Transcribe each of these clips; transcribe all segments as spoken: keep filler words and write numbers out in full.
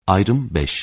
Ayrım beş.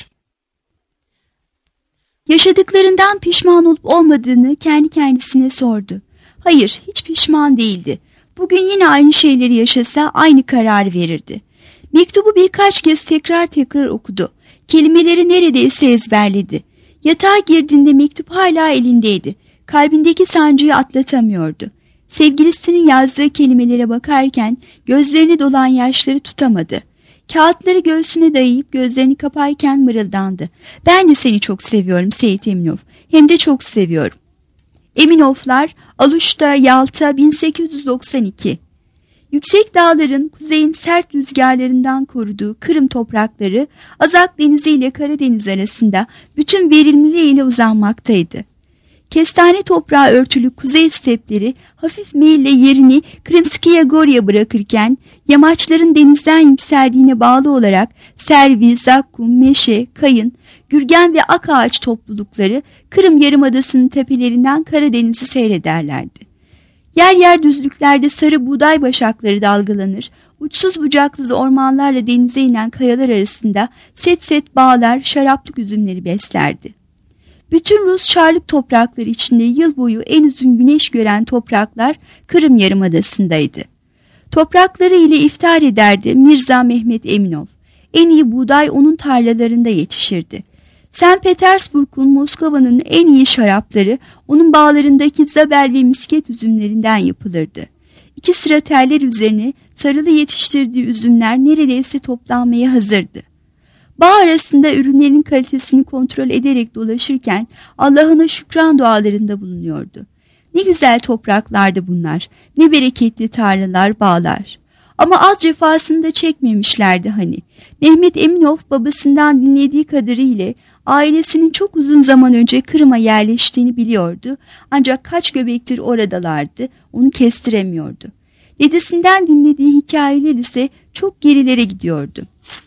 Yaşadıklarından pişman olup olmadığını kendi kendisine sordu. Hayır, hiç pişman değildi. Bugün yine aynı şeyleri yaşasa aynı kararı verirdi. Mektubu birkaç kez tekrar tekrar okudu. Kelimeleri neredeyse ezberledi. Yatağa girdiğinde mektup hala elindeydi. Kalbindeki sancıyı atlatamıyordu. Sevgilisinin yazdığı kelimelere bakarken gözlerini dolan yaşları tutamadı. Kağıtları göğsüne dayayıp gözlerini kaparken mırıldandı. Ben de seni çok seviyorum Seyit Eminov. Hem de çok seviyorum. Eminovlar, Aluş'ta, Yalta, bin sekiz yüz doksan iki. Yüksek dağların kuzeyin sert rüzgarlarından koruduğu Kırım toprakları Azak Denizi ile Karadeniz arasında bütün verimliliğiyle uzanmaktaydı. Kestane toprağı örtülü kuzey stepleri hafif meyille yerini Krimskaya Gorya bırakırken yamaçların denizden yükseldiğine bağlı olarak selvi, zakkum, meşe, kayın, gürgen ve ak ağaç toplulukları Kırım Yarımadası'nın tepelerinden Karadeniz'i seyrederlerdi. Yer yer düzlüklerde sarı buğday başakları dalgalanır, uçsuz bucaksız ormanlarla denize inen kayalar arasında set set bağlar, şaraplık üzümleri beslerdi. Bütün Rus Çarlık toprakları içinde yıl boyu en uzun güneş gören topraklar Kırım Yarımadası'ndaydı. Toprakları ile iftihar ederdi Mirza Mehmet Eminov. En iyi buğday onun tarlalarında yetişirdi. Sankt Petersburg'un, Moskova'nın en iyi şarapları onun bağlarındaki zabel ve misket üzümlerinden yapılırdı. İki sıra teller üzerine sarılı yetiştirdiği üzümler neredeyse toplanmaya hazırdı. Bağ arasında ürünlerin kalitesini kontrol ederek dolaşırken Allah'ına şükran dualarında bulunuyordu. Ne güzel topraklardı bunlar, ne bereketli tarlalar, bağlar. Ama az cefasını da çekmemişlerdi hani. Mehmet Eminov babasından dinlediği kadarıyla ailesinin çok uzun zaman önce Kırım'a yerleştiğini biliyordu. Ancak kaç göbektir oradalardı, onu kestiremiyordu. Dedesinden dinlediği hikayeler ise çok gerilere gidiyordu.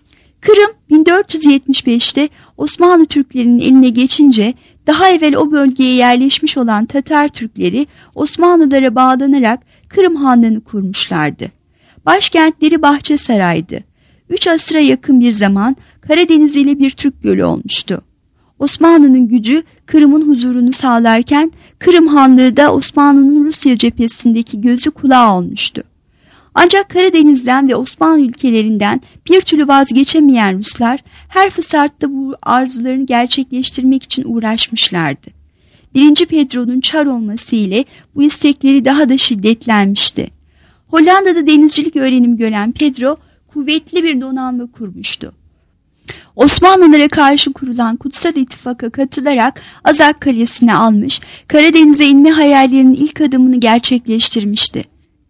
Kırım bin dört yüz yetmiş beşte Osmanlı Türklerinin eline geçince daha evvel o bölgeye yerleşmiş olan Tatar Türkleri Osmanlılara bağlanarak Kırım Hanlığı'nı kurmuşlardı. Başkentleri Bahçesaray'dı. Üç asıra yakın bir zaman Karadeniz ile bir Türk gölü olmuştu. Osmanlı'nın gücü Kırım'ın huzurunu sağlarken Kırım Hanlığı da Osmanlı'nın Rusya cephesindeki gözü kulağı olmuştu. Ancak Karadeniz'den ve Osmanlı ülkelerinden bir türlü vazgeçemeyen Ruslar her fırsatta bu arzularını gerçekleştirmek için uğraşmışlardı. Birinci Pedro'nun Çar olması ile bu istekleri daha da şiddetlenmişti. Hollanda'da denizcilik öğrenimi gören Pedro kuvvetli bir donanma kurmuştu. Osmanlılara karşı kurulan Kutsal İttifak'a katılarak Azak Kalesi'ni almış, Karadeniz'e inme hayallerinin ilk adımını gerçekleştirmişti.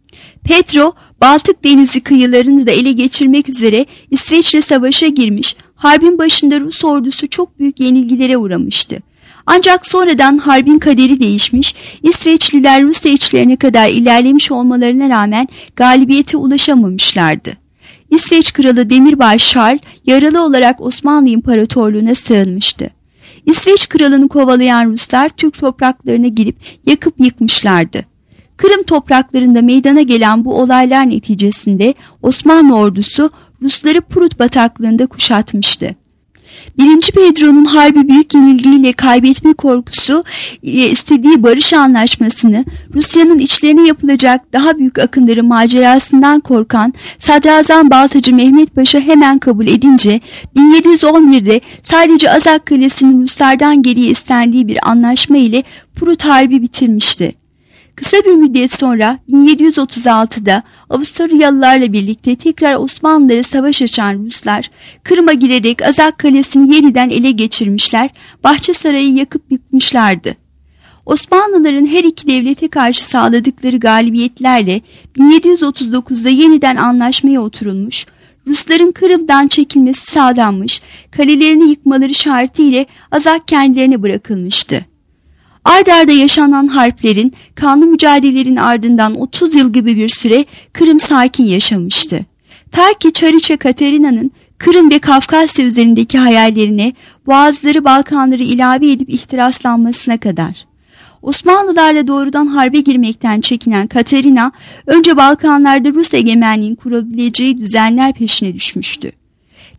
Pedro, Baltık Denizi kıyılarını da ele geçirmek üzere İsveç'le savaşa girmiş, harbin başında Rus ordusu çok büyük yenilgilere uğramıştı. Ancak sonradan harbin kaderi değişmiş, İsveçliler Rusya içlerine kadar ilerlemiş olmalarına rağmen galibiyete ulaşamamışlardı. İsveç Kralı Demirbay Şarl yaralı olarak Osmanlı İmparatorluğu'na sığınmıştı. İsveç Kralı'nı kovalayan Ruslar Türk topraklarına girip yakıp yıkmışlardı. Kırım topraklarında meydana gelen bu olaylar neticesinde Osmanlı ordusu Rusları Prut bataklığında kuşatmıştı. Birinci Pedro'nun harbi büyük yenilgiyle kaybetme korkusu istediği barış anlaşmasını Rusya'nın içlerine yapılacak daha büyük akınların macerasından korkan Sadrazam Baltacı Mehmet Paşa hemen kabul edince bin yedi yüz on birde sadece Azak Kalesi'nin Ruslardan geriye istendiği bir anlaşma ile Prut Harbi bitirmişti. Kısa bir müddet sonra bin yedi yüz otuz altıda Avusturyalılarla birlikte tekrar Osmanlılara savaş açan Ruslar Kırım'a girerek Azak Kalesi'ni yeniden ele geçirmişler, Bahçesaray'ı yakıp yıkmışlardı. Osmanlıların her iki devlete karşı sağladıkları galibiyetlerle bin yedi yüz otuz dokuzda yeniden anlaşmaya oturulmuş, Rusların Kırım'dan çekilmesi sağlanmış, kalelerini yıkmaları şartıyla Azak kendilerine bırakılmıştı. Ard arda yaşanan harplerin, kanlı mücadelelerin ardından otuz yıl gibi bir süre Kırım sakin yaşamıştı. Ta ki Çariçe Katerina'nın Kırım ve Kafkasya üzerindeki hayallerine Boğazları, Balkanları ilave edip ihtiraslanmasına kadar. Osmanlılarla doğrudan harbe girmekten çekinen Katerina, önce Balkanlarda Rus egemenliğin kurabileceği düzenler peşine düşmüştü.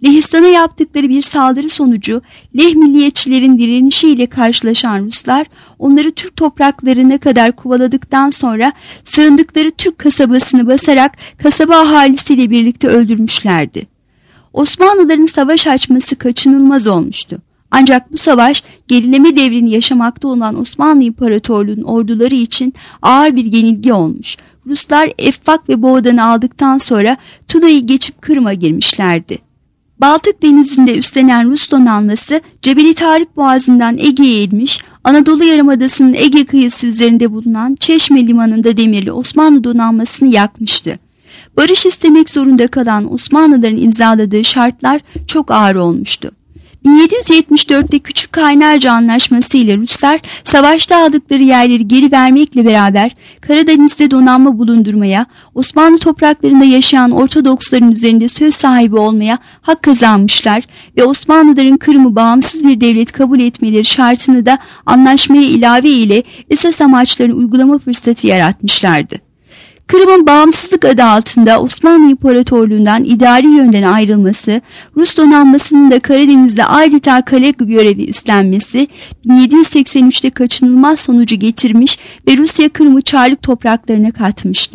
Lehistan'a yaptıkları bir saldırı sonucu Leh milliyetçilerin direnişiyle karşılaşan Ruslar onları Türk topraklarına kadar kovaladıktan sonra sığındıkları Türk kasabasını basarak kasaba ahalisiyle birlikte öldürmüşlerdi. Osmanlıların savaş açması kaçınılmaz olmuştu. Ancak bu savaş gerileme devrini yaşamakta olan Osmanlı İmparatorluğu'nun orduları için ağır bir yenilgi olmuş. Ruslar Effak ve Boğdan'ı aldıktan sonra Tuna'yı geçip Kırım'a girmişlerdi. Baltık Denizi'nde üstlenen Rus donanması Cebeli Tarık Boğazı'ndan Ege'ye inmiş, Anadolu Yarımadası'nın Ege kıyısı üzerinde bulunan Çeşme Limanı'nda demirli Osmanlı donanmasını yakmıştı. Barış istemek zorunda kalan Osmanlıların imzaladığı şartlar çok ağır olmuştu. bin yedi yüz yetmiş dörtte Küçük Kaynarca Anlaşması ile Ruslar savaşta aldıkları yerleri geri vermekle beraber Karadeniz'de donanma bulundurmaya, Osmanlı topraklarında yaşayan Ortodoksların üzerinde söz sahibi olmaya hak kazanmışlar ve Osmanlıların Kırım'ı bağımsız bir devlet kabul etmeleri şartını da anlaşmaya ilave ile esas amaçlarını uygulama fırsatı yaratmışlardı. Kırım'ın bağımsızlık adı altında Osmanlı İmparatorluğu'ndan idari yönden ayrılması, Rus donanmasının da Karadeniz'de adeta kale görevi üstlenmesi bin yedi yüz seksen üçte kaçınılmaz sonucu getirmiş ve Rusya Kırım'ı Çarlık topraklarına katmıştı.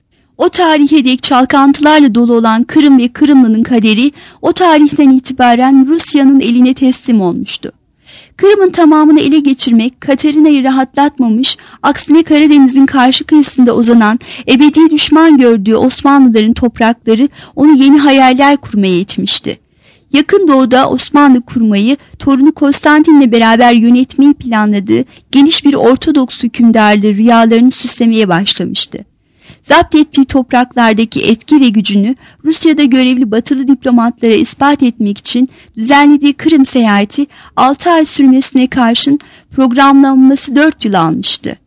O tarihe dek çalkantılarla dolu olan Kırım ve Kırımlı'nın kaderi o tarihten itibaren Rusya'nın eline teslim olmuştu. Kırım'ın tamamını ele geçirmek Katerina'yı rahatlatmamış, aksine Karadeniz'in karşı kıyısında uzanan ebedi düşman gördüğü Osmanlıların toprakları onu yeni hayaller kurmaya itmişti. Yakın Doğu'da Osmanlı kurmayı, torunu Konstantin'le beraber yönetmeyi planladığı geniş bir Ortodoks hükümdarlığı rüyalarını süslemeye başlamıştı. Zapt ettiği topraklardaki etki ve gücünü Rusya'da görevli batılı diplomatlara ispat etmek için düzenlediği Kırım seyahati altı ay sürmesine karşın programlanması dört yıl almıştı.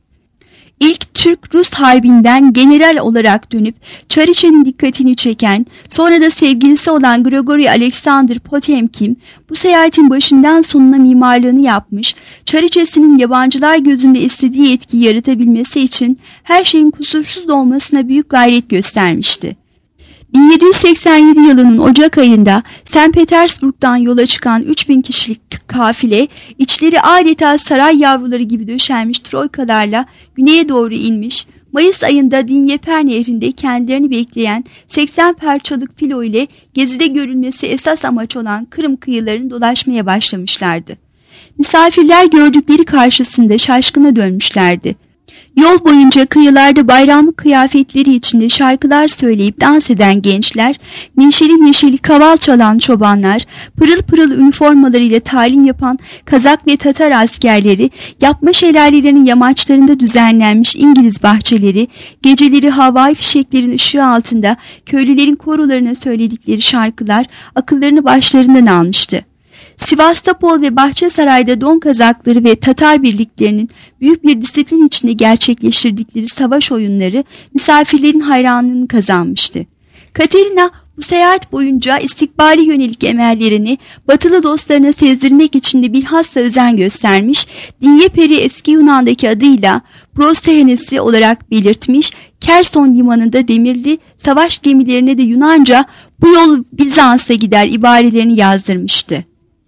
İlk Türk-Rus harbinden general olarak dönüp Çariçe'nin dikkatini çeken, sonra da sevgilisi olan Grigori Alexander Potemkin bu seyahatin başından sonuna mimarlığını yapmış, Çariçe'sinin yabancılar gözünde istediği etkiyi yaratabilmesi için her şeyin kusursuz olmasına büyük gayret göstermişti. bin yedi yüz seksen yedi yılının Ocak ayında Sankt Petersburg'dan yola çıkan üç bin kişilik kafile, içleri adeta saray yavruları gibi döşenmiş troykalarla güneye doğru inmiş, Mayıs ayında Dinyeper Nehri'nde kendilerini bekleyen seksen parçalık filo ile gezide görülmesi esas amaç olan Kırım kıyılarını dolaşmaya başlamışlardı. Misafirler gördükleri karşısında şaşkına dönmüşlerdi. Yol boyunca kıyılarda bayramlık kıyafetleri içinde şarkılar söyleyip dans eden gençler, neşeli neşeli kaval çalan çobanlar, pırıl pırıl üniformalarıyla talim yapan Kazak ve Tatar askerleri, yapma şelalelerinin yamaçlarında düzenlenmiş İngiliz bahçeleri, geceleri havai fişeklerin ışığı altında köylülerin korolarına söyledikleri şarkılar akıllarını başlarından almıştı. Sivastopol ve Bahçesaray'da Don Kazakları ve Tatar birliklerinin büyük bir disiplin içinde gerçekleştirdikleri savaş oyunları misafirlerin hayranlığını kazanmıştı. Katerina bu seyahat boyunca istikbali yönelik emellerini batılı dostlarına sezdirmek için de bilhassa özen göstermiş, Dinyeper'i eski Yunan'daki adıyla Prostehenesi olarak belirtmiş, Kerson limanında demirli savaş gemilerine de Yunanca bu yol Bizans'a gider ibarelerini yazdırmıştı.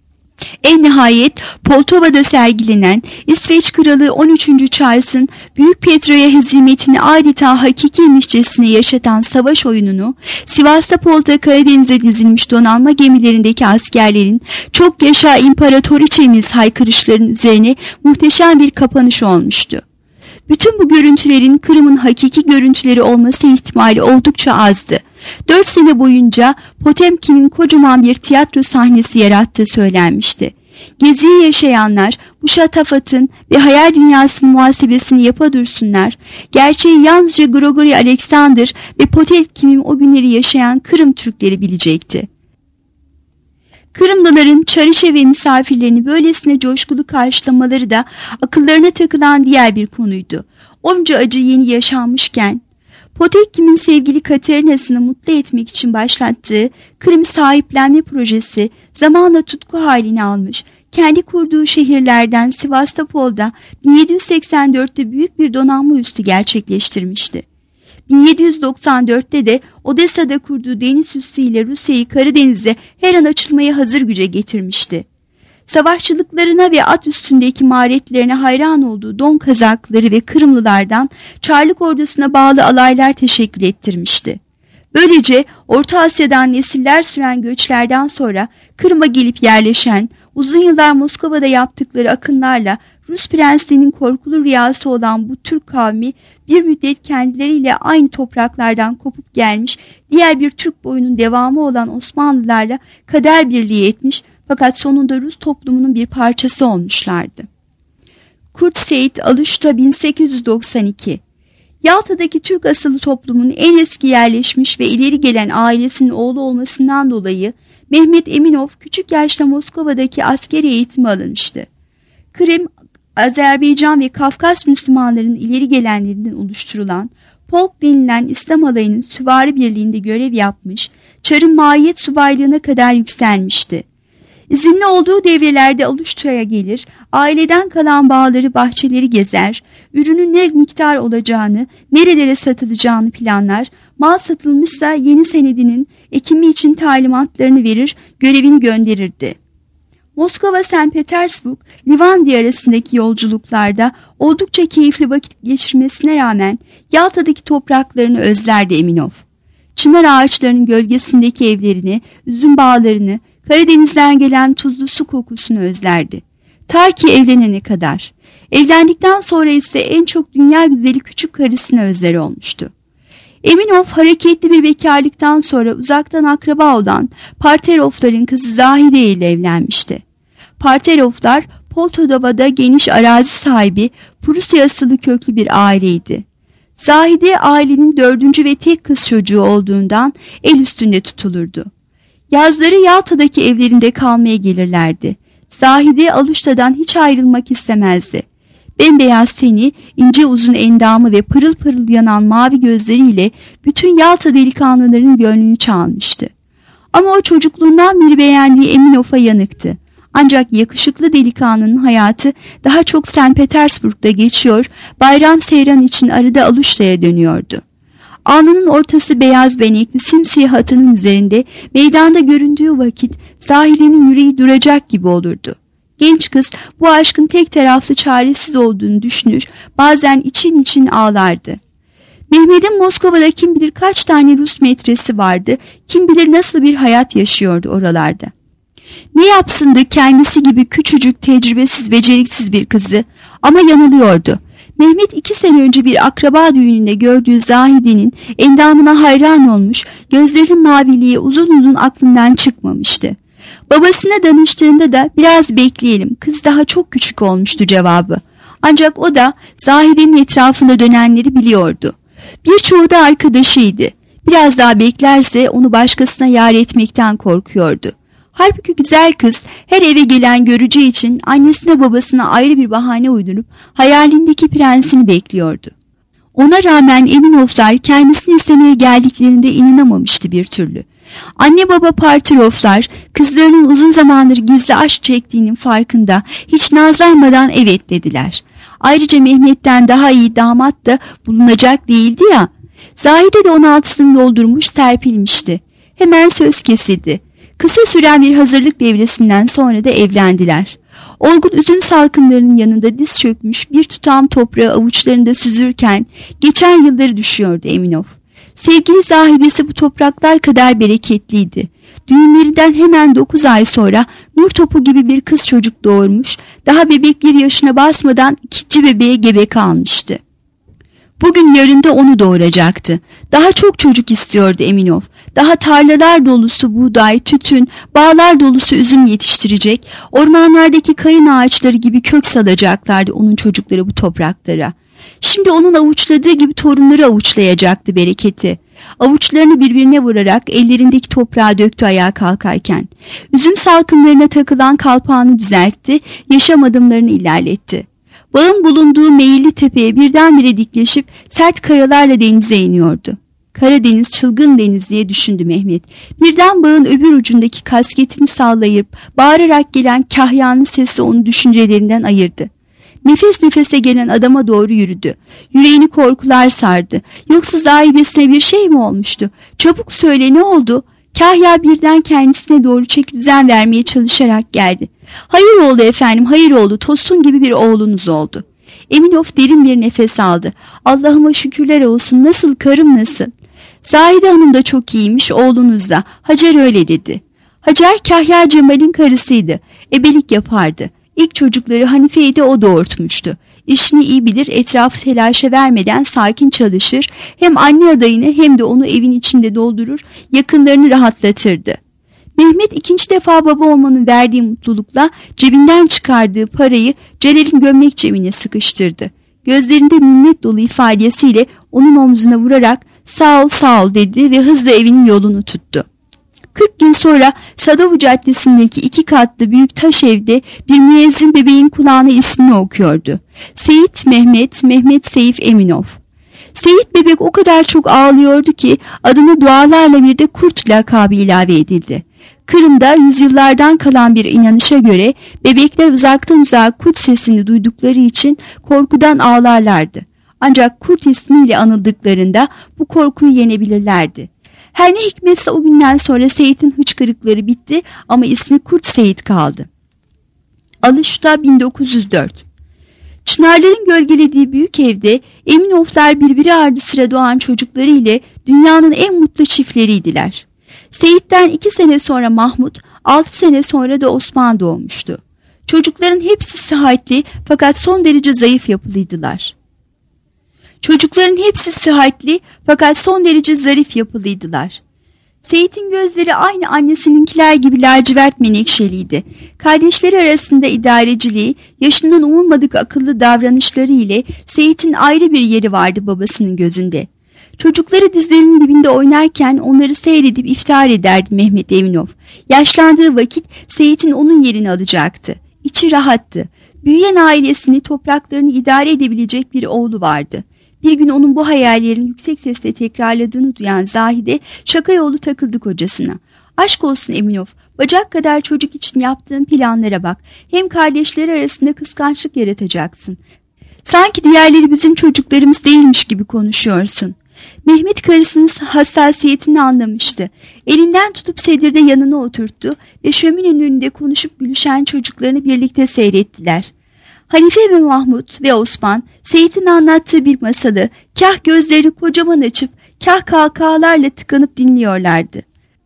En nihayet Poltova'da sergilenen İsveç Kralı on üçüncü Charles'ın Büyük Petro'ya hezimetini adeta hakikiymişçesine yaşatan savaş oyununu Sivastopol'da Karadeniz'e dizilmiş donanma gemilerindeki askerlerin "Çok yaşa imparatoriçemiz" haykırışlarının üzerine muhteşem bir kapanış olmuştu. Bütün bu görüntülerin Kırım'ın hakiki görüntüleri olması ihtimali oldukça azdı. Dört sene boyunca Potemkin'in kocaman bir tiyatro sahnesi yarattığı söylenmişti. Geziyi yaşayanlar bu şatafatın ve hayal dünyasının muhasebesini yapa dursunlar. Gerçeği yalnızca Grigori Alexander ve Potemkin'in o günleri yaşayan Kırım Türkleri bilecekti. Kırımlıların Çariçe ve misafirlerini böylesine coşkulu karşılamaları da akıllarına takılan diğer bir konuydu. Onca acı yeni yaşanmışken Potemkin'in sevgili Katerina'sını mutlu etmek için başlattığı Kırım sahiplenme projesi zamanla tutku halini almış. Kendi kurduğu şehirlerden Sivastopol'da bin yedi yüz seksen dörtte büyük bir donanma üssü gerçekleştirmişti. bin yedi yüz doksan dörtte de Odessa'da kurduğu deniz üssüyle Rusya'yı Karadeniz'e her an açılmaya hazır güce getirmişti. Savaşçılıklarına ve at üstündeki maharetlerine hayran olduğu Don Kazakları ve Kırımlılardan Çarlık ordusuna bağlı alaylar teşekkül ettirmişti. Böylece Orta Asya'dan nesiller süren göçlerden sonra Kırım'a gelip yerleşen, uzun yıllar Moskova'da yaptıkları akınlarla Rus prensliğinin korkulu rüyası olan bu Türk kavmi bir müddet kendileriyle aynı topraklardan kopup gelmiş diğer bir Türk boyunun devamı olan Osmanlılarla kader birliği etmiş fakat sonunda Rus toplumunun bir parçası olmuşlardı. Kurt Seyit Aluşta bin sekiz yüz doksan iki Yalta'daki Türk asıllı toplumun en eski yerleşmiş ve ileri gelen ailesinin oğlu olmasından dolayı Mehmet Eminov küçük yaşta Moskova'daki askeri eğitimi alınmıştı. Kırım, Azerbaycan ve Kafkas Müslümanlarının ileri gelenlerinden oluşturulan Polk denilen İslam alayının süvari birliğinde görev yapmış, Çar'ın mahiyet subaylığına kadar yükselmişti. İzinli olduğu devrelerde Aluşta'ya gelir, aileden kalan bağları, bahçeleri gezer, ürünün ne miktar olacağını, nerelere satılacağını planlar, mal satılmışsa yeni senedinin ekimi için talimatlarını verir, görevini gönderirdi. Moskova-Sankt Petersburg, Livandiya arasındaki yolculuklarda oldukça keyifli vakit geçirmesine rağmen Yalta'daki topraklarını özlerdi Eminov. Çınar ağaçlarının gölgesindeki evlerini, üzüm bağlarını, Karadeniz'den gelen tuzlu su kokusunu özlerdi. Ta ki evlenene kadar. Evlendikten sonra ise en çok dünya güzeli küçük karısını özleri olmuştu. Eminov hareketli bir bekarlıktan sonra uzaktan akraba olan Parterovların kızı Zahide ile evlenmişti. Parterovlar Poltava'da geniş arazi sahibi Prusya asıllı köklü bir aileydi. Zahide ailenin dördüncü ve tek kız çocuğu olduğundan el üstünde tutulurdu. Yazları Yalta'daki evlerinde kalmaya gelirlerdi. Zahide Aluşta'dan hiç ayrılmak istemezdi. Bembeyaz teni, ince uzun endamı ve pırıl pırıl yanan mavi gözleriyle bütün Yalta delikanlılarının gönlünü çalmıştı. Ama o çocukluğundan beri beğendiği Eminov'a yanıktı. Ancak yakışıklı delikanlının hayatı daha çok Sankt Petersburg'da geçiyor, bayram seyran için arada Aluşta'ya dönüyordu. Alnının ortası beyaz benekli simsiyah atının üzerinde meydanda göründüğü vakit Zahide'nin yüreği duracak gibi olurdu. Genç kız bu aşkın tek taraflı çaresiz olduğunu düşünür, bazen için için ağlardı. Mehmet'in Moskova'da kim bilir kaç tane Rus metresi vardı, kim bilir nasıl bir hayat yaşıyordu oralarda. Ne yapsın da kendisi gibi küçücük, tecrübesiz, beceriksiz bir kızı, ama yanılıyordu. Mehmet iki sene önce bir akraba düğününde gördüğü Zahide'nin endamına hayran olmuş, gözlerinin maviliği uzun uzun aklından çıkmamıştı. Babasına danıştığında da biraz bekleyelim, kız daha çok küçük olmuştu cevabı. Ancak o da Zahide'nin etrafında dönenleri biliyordu. Birçoğu da arkadaşıydı. Biraz daha beklerse onu başkasına yar etmekten korkuyordu. Halbuki güzel kız her eve gelen görücü için annesine babasına ayrı bir bahane uydurup hayalindeki prensini bekliyordu. Ona rağmen Eminovlar kendisini istemeye geldiklerinde inanamamıştı bir türlü. Anne baba Parterovlar kızlarının uzun zamandır gizli aşk çektiğinin farkında, hiç nazlanmadan evet dediler. Ayrıca Mehmet'ten daha iyi damat da bulunacak değildi ya. Zahide de on altısını doldurmuş, serpilmişti. Hemen söz kesildi. Kısa süren bir hazırlık devresinden sonra da evlendiler. Olgun üzüm salkımlarının yanında diz çökmüş bir tutam toprağı avuçlarında süzürken geçen yılları düşüyordu Eminov. Sevgili Zahide'si bu topraklar kadar bereketliydi. Düğünlerinden hemen dokuz ay sonra nur topu gibi bir kız çocuk doğurmuş, daha bebek bir yaşına basmadan ikinci bebeğe gebe kalmıştı. Bugün yarın da onu doğuracaktı. Daha çok çocuk istiyordu Eminov. Daha tarlalar dolusu buğday, tütün, bağlar dolusu üzüm yetiştirecek, ormanlardaki kayın ağaçları gibi kök salacaklardı onun çocukları bu topraklara. Şimdi onun avuçladığı gibi torunları avuçlayacaktı bereketi. Avuçlarını birbirine vurarak ellerindeki toprağa döktü ayağa kalkarken. Üzüm salkımlarına takılan kalpağını düzeltti, yaşam adımlarını ilerletti. Bağın bulunduğu meyilli tepeye birdenbire dikleşip sert kayalarla denize iniyordu. Karadeniz çılgın deniz diye düşündü Mehmet. Birden bağın öbür ucundaki kasketini sallayıp bağırarak gelen kahyanın sesi onu düşüncelerinden ayırdı. Nefes nefese gelen adama doğru yürüdü. Yüreğini korkular sardı. Yoksa Zahidesine bir şey mi olmuştu? Çabuk söyle, ne oldu? Kahya birden kendisine doğru çeki düzen vermeye çalışarak geldi. Hayır oldu efendim, hayır oldu. Tosun gibi bir oğlunuz oldu. Eminov derin bir nefes aldı. Allah'ıma şükürler olsun, nasıl, karım nasıl? Zahide Hanım da çok iyiymiş, oğlunuz da. Hacer öyle dedi. Hacer Kahya Cemal'in karısıydı. Ebelik yapardı. İlk çocukları Hanife'yi de o doğurtmuştu. İşini iyi bilir, etrafı telaşa vermeden sakin çalışır, hem anne adayını hem de onu evin içinde doldurur, yakınlarını rahatlatırdı. Mehmet ikinci defa baba olmanın verdiği mutlulukla cebinden çıkardığı parayı Celal'in gömlek cebine sıkıştırdı. Gözlerinde minnet dolu ifadesiyle onun omzuna vurarak "Sağ ol, sağ ol" dedi ve hızla evinin yolunu tuttu. Kırk gün sonra Sadovu Caddesi'ndeki iki katlı büyük taş evde bir müezzin bebeğin kulağına ismini okuyordu. Seyit Mehmet, Mehmet Seyif Eminov. Seyit bebek o kadar çok ağlıyordu ki adına dualarla bir de Kurt lakabı ilave edildi. Kırım'da yüzyıllardan kalan bir inanışa göre bebekler uzaktan uzağa Kurt sesini duydukları için korkudan ağlarlardı. Ancak Kurt ismiyle anıldıklarında bu korkuyu yenebilirlerdi. Her ne hikmetse o günden sonra Seyit'in hıçkırıkları bitti ama ismi Kurt Seyit kaldı. Alışta bin dokuz yüz dört. Çınarların gölgelediği büyük evde Eminovlar birbiri ardı sıra doğan çocukları ile dünyanın en mutlu çiftleriydiler. Seyit'ten iki sene sonra Mahmut, altı sene sonra da Osman doğmuştu. Çocukların hepsi sıhhatli fakat son derece zayıf yapılıydılar. Çocukların hepsi sıhhatli fakat son derece zarif yapılıydılar. Seyit'in gözleri aynı annesininkiler gibi lacivert menekşeliydi. Kardeşleri arasında idareciliği, yaşından umulmadık akıllı davranışları ile Seyit'in ayrı bir yeri vardı babasının gözünde. Çocukları dizlerinin dibinde oynarken onları seyredip iftihar ederdi Mehmet Eminov. Yaşlandığı vakit Seyit'in onun yerini alacaktı. İçi rahattı. Büyüyen ailesini, topraklarını idare edebilecek bir oğlu vardı. Bir gün onun bu hayallerini yüksek sesle tekrarladığını duyan Zahide şaka yolu takıldı kocasına. "Aşk olsun Eminov, bacak kadar çocuk için yaptığın planlara bak. Hem kardeşleri arasında kıskançlık yaratacaksın. Sanki diğerleri bizim çocuklarımız değilmiş gibi konuşuyorsun." Mehmet karısının hassasiyetini anlamıştı. Elinden tutup sedirde yanına oturttu ve şöminenin önünde konuşup gülüşen çocuklarını birlikte seyrettiler. Hanife ve Mahmut ve Osman Seyit'in anlattığı bir masalı kah gözlerini kocaman açıp kah kahkahalarla tıkanıp dinliyorlardı.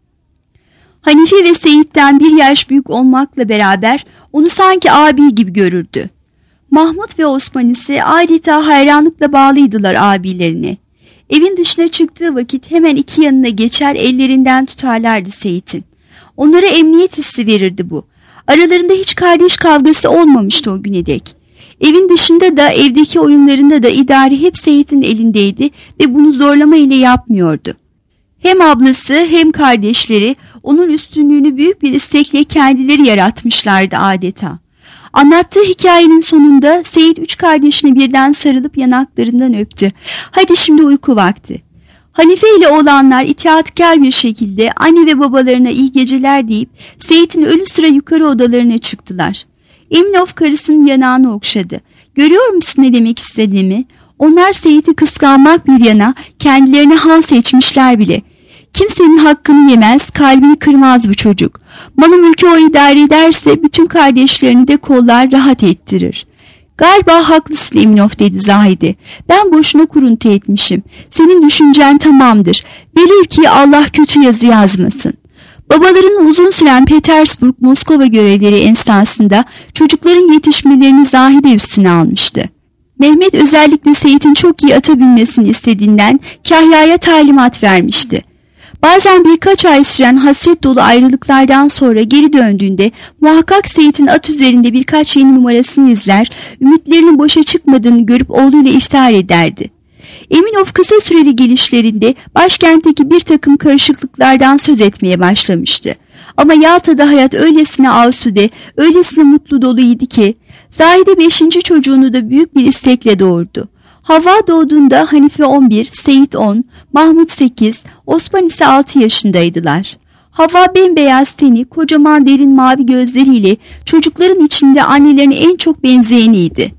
Hanife ve Seyit'ten bir yaş büyük olmakla beraber onu sanki abi gibi görürdü. Mahmut ve Osman ise adeta hayranlıkla bağlıydılar abilerine. Evin dışına çıktığı vakit hemen iki yanına geçer, ellerinden tutarlardı Seyit'in. Onlara emniyet hissi verirdi bu. Aralarında hiç kardeş kavgası olmamıştı o güne dek. Evin dışında da evdeki oyunlarında da idare hep Seyit'in elindeydi ve bunu zorlama ile yapmıyordu. Hem ablası hem kardeşleri onun üstünlüğünü büyük bir istekle kendileri yaratmışlardı adeta. Anlattığı hikayenin sonunda Seyit üç kardeşine birden sarılıp yanaklarından öptü. "Hadi şimdi uyku vakti." Hanife ile oğlanlar itaatkar bir şekilde anne ve babalarına iyi geceler deyip Seyit'in ölü sıra yukarı odalarına çıktılar. Eminov karısının yanağını okşadı. "Görüyor musun ne demek istediğimi? Onlar Seyit'i kıskanmak bir yana kendilerine han seçmişler bile. Kimsenin hakkını yemez, kalbini kırmaz bu çocuk. Malı mülkü o idare ederse bütün kardeşlerini de kollar, rahat ettirir." "Galiba haklısın Eminov" dedi Zahide. "Ben boşuna kuruntu etmişim. Senin düşüncen tamamdır. Bilir ki Allah kötü yazı yazmasın." Babalarının uzun süren Petersburg, Moskova görevleri esnasında çocukların yetişmelerini Zahide üstüne almıştı. Mehmet özellikle Seyit'in çok iyi ata binmesini istediğinden Kahya'ya talimat vermişti. Bazen birkaç ay süren hasret dolu ayrılıklardan sonra geri döndüğünde muhakkak Seyit'in at üzerinde birkaç yeni numarasını izler, ümitlerinin boşa çıkmadığını görüp oğluyla iftihar ederdi. Eminov kısa süreli gelişlerinde başkentteki bir takım karışıklıklardan söz etmeye başlamıştı. Ama Yalta'da hayat öylesine asude, öylesine mutlu doluydu ki Zahide beşinci çocuğunu da büyük bir istekle doğurdu. Havva doğduğunda Hanife on bir, Seyit on, Mahmut sekiz, Osman ise altı yaşındaydılar. Havva bembeyaz teni, kocaman derin mavi gözleriyle çocukların içinde annelerine en çok benzeyeniydi.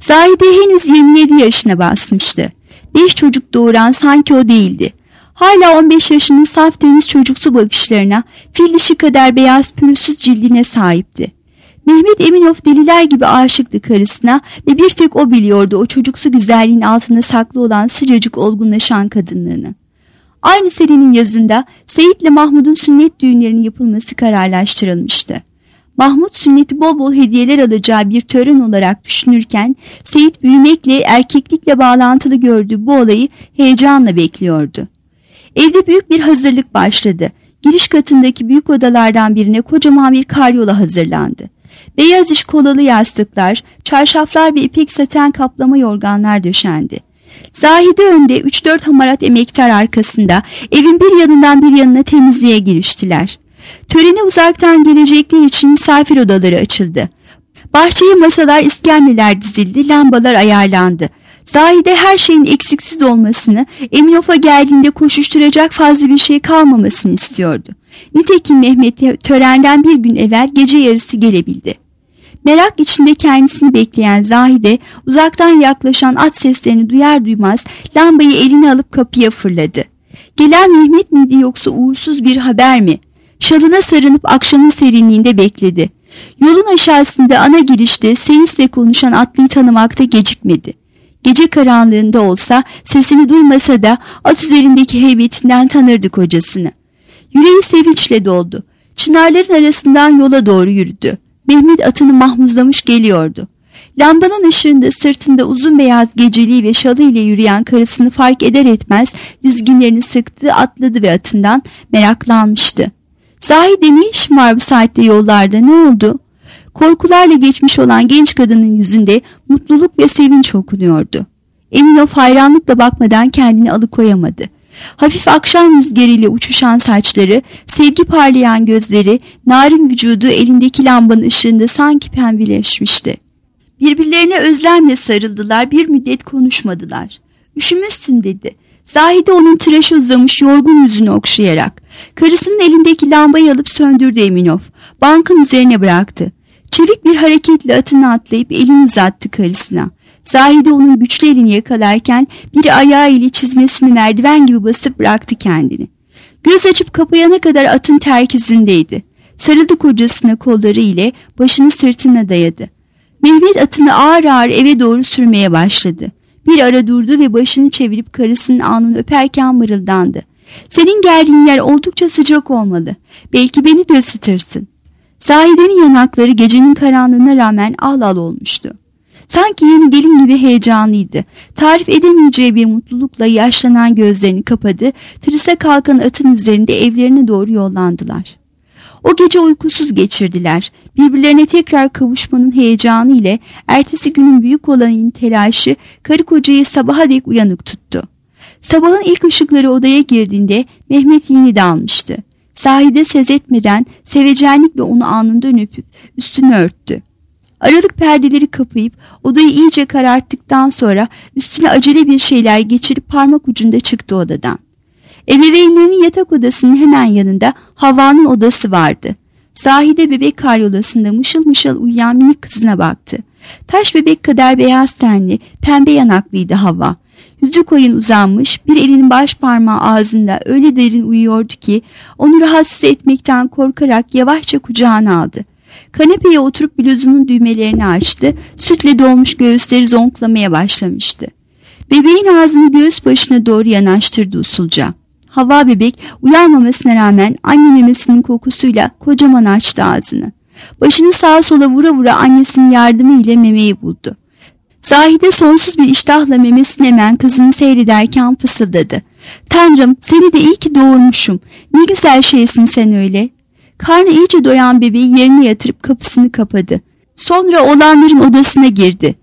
Zahide henüz yirmi yedi yaşına basmıştı. Beş çocuk doğuran sanki o değildi. Hala on beş yaşının saf temiz çocuksu bakışlarına, fil dişi kadar beyaz pürüzsüz cildine sahipti. Mehmet Eminov deliler gibi aşıktı karısına ve bir tek o biliyordu o çocuksu güzelliğin altında saklı olan sıcacık olgunlaşan kadınlığını. Aynı senenin yazında Seyit'le Mahmud'un sünnet düğünlerinin yapılması kararlaştırılmıştı. Mahmud sünneti bol bol hediyeler alacağı bir tören olarak düşünürken Seyit büyümekle, erkeklikle bağlantılı gördüğü bu olayı heyecanla bekliyordu. Evde büyük bir hazırlık başladı. Giriş katındaki büyük odalardan birine kocaman bir karyola hazırlandı. Beyaz iş kolalı yastıklar, çarşaflar ve ipek saten kaplama yorganlar döşendi. Zahide önde, üç dört hamarat emektar arkasında evin bir yanından bir yanına temizliğe giriştiler. Törene uzaktan gelecekler için misafir odaları açıldı. Bahçeye masalar, iskemleler dizildi, lambalar ayarlandı. Zahide her şeyin eksiksiz olmasını, Eminov'a geldiğinde koşuşturacak fazla bir şey kalmamasını istiyordu. Nitekim Mehmet törenden bir gün evvel gece yarısı gelebildi. Merak içinde kendisini bekleyen Zahide uzaktan yaklaşan at seslerini duyar duymaz lambayı eline alıp kapıya fırladı. Gelen Mehmet miydi yoksa uğursuz bir haber mi? Şalına sarınıp akşamın serinliğinde bekledi. Yolun aşağısında ana girişte seyisle konuşan atlıyı tanımakta gecikmedi. Gece karanlığında olsa, sesini duymasa da at üzerindeki heybetinden tanırdı kocasını. Yüreği sevinçle doldu. Çınarların arasından yola doğru yürüdü. Mehmet atını mahmuzlamış geliyordu. Lambanın ışığında sırtında uzun beyaz geceliği ve şalı ile yürüyen karısını fark eder etmez dizginlerini sıktı, atladı ve atından meraklanmıştı. Zahide, ne işin var bu saatte yollarda, ne oldu? Korkularla geçmiş olan genç kadının yüzünde mutluluk ve sevinç okunuyordu. Eminov hayranlıkla bakmadan kendini alıkoyamadı. Hafif akşam rüzgarıyla uçuşan saçları, sevgi parlayan gözleri, narin vücudu elindeki lambanın ışığında sanki pembeleşmişti. Birbirlerine özlemle sarıldılar, bir müddet konuşmadılar. "Üşümüşsün," dedi. Zahide onun tıraşı uzamış yorgun yüzünü okşayarak. Karısının elindeki lambayı alıp söndürdü Eminov. Bankın üzerine bıraktı. Çevik bir hareketle atını atlayıp elini uzattı karısına. Zahide onun güçlü elini yakalarken bir ayağı ile çizmesini merdiven gibi basıp bıraktı kendini. Göz açıp kapayana kadar atın terkizindeydi. Sarıldı kocasına kolları ile, başını sırtına dayadı. Mehmet atını ağır ağır eve doğru sürmeye başladı. Bir ara durdu ve başını çevirip karısının alnını öperken mırıldandı. "Senin geldiğin yer oldukça sıcak olmalı. Belki beni de ısıtırsın." Zahide'nin yanakları gecenin karanlığına rağmen al al olmuştu. Sanki yeni gelin gibi heyecanlıydı. Tarif edemeyeceği bir mutlulukla yaşlanan gözlerini kapadı, tırısa kalkan atın üzerinde evlerine doğru yollandılar. O gece uykusuz geçirdiler. Birbirlerine tekrar kavuşmanın heyecanı ile ertesi günün büyük olanın telaşı karı kocayı sabaha dek uyanık tuttu. Sabahın ilk ışıkları odaya girdiğinde Mehmet yeni dalmıştı. Zahide sez etmeden sevecenlikle onu alnından öpüp üstünü örttü. Aralık perdeleri kapayıp odayı iyice kararttıktan sonra üstüne acele bir şeyler geçirip parmak ucunda çıktı odadan. Ebeveynlerinin yatak odasının hemen yanında Havva'nın odası vardı. Zahide bebek karyolasında mışıl mışıl uyuyan minik kızına baktı. Taş bebek kadar beyaz tenli, pembe yanaklıydı Havva. Yüzü koyun uzanmış, bir elinin baş parmağı ağzında öyle derin uyuyordu ki onu rahatsız etmekten korkarak yavaşça kucağına aldı. Kanepeye oturup bluzunun düğmelerini açtı, sütle dolmuş göğüsleri zonklamaya başlamıştı. Bebeğin ağzını göğüs başına doğru yanaştırdı usulca. Havva bebek uyanmamasına rağmen anne memesinin kokusuyla kocaman açtı ağzını. Başını sağa sola vura vura annesinin yardımı ile memeyi buldu. Zahide sonsuz bir iştahla memesini emen kızını seyrederken fısıldadı. "Tanrım, seni de iyi ki doğurmuşum. Ne güzel şeysin sen öyle." Karnı iyice doyan bebeği yerine yatırıp kapısını kapadı. Sonra oğlanların odasına girdi.